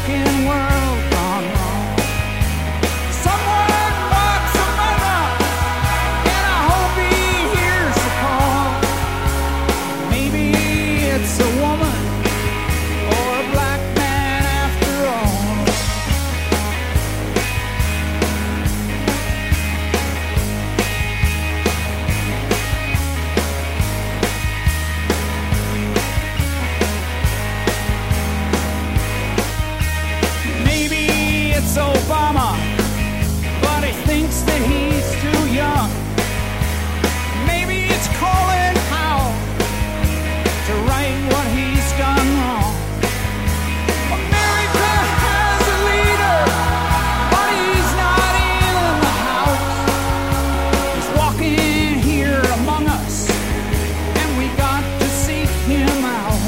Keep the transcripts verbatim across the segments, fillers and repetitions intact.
fucking world gone wrong. Someone walks among us, and I hope he hears the call. Maybe it's a woman or a black man after all. Maybe it's Obama, but he thinks that he's too young. Maybe it's Colin Powell to right what he's done wrong. America has a leader, but he's not in the house. He's walking here among us, and we got to seek him out.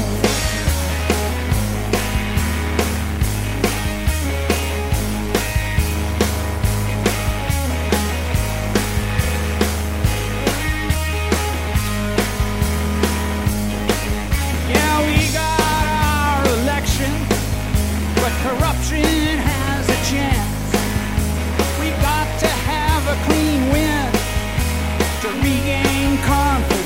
Yeah, we got our election, but corruption has a chance. We got to have a clean win to regain confidence.